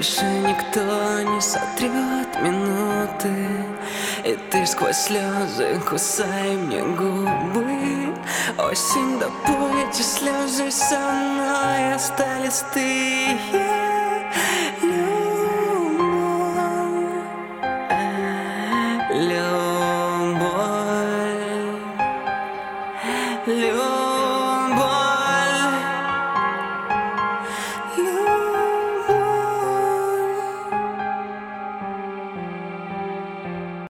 больше никто не сотрет минуты. И ты сквозь слезы кусай мне губы. Осень, допой эти слезы со мной остались ты.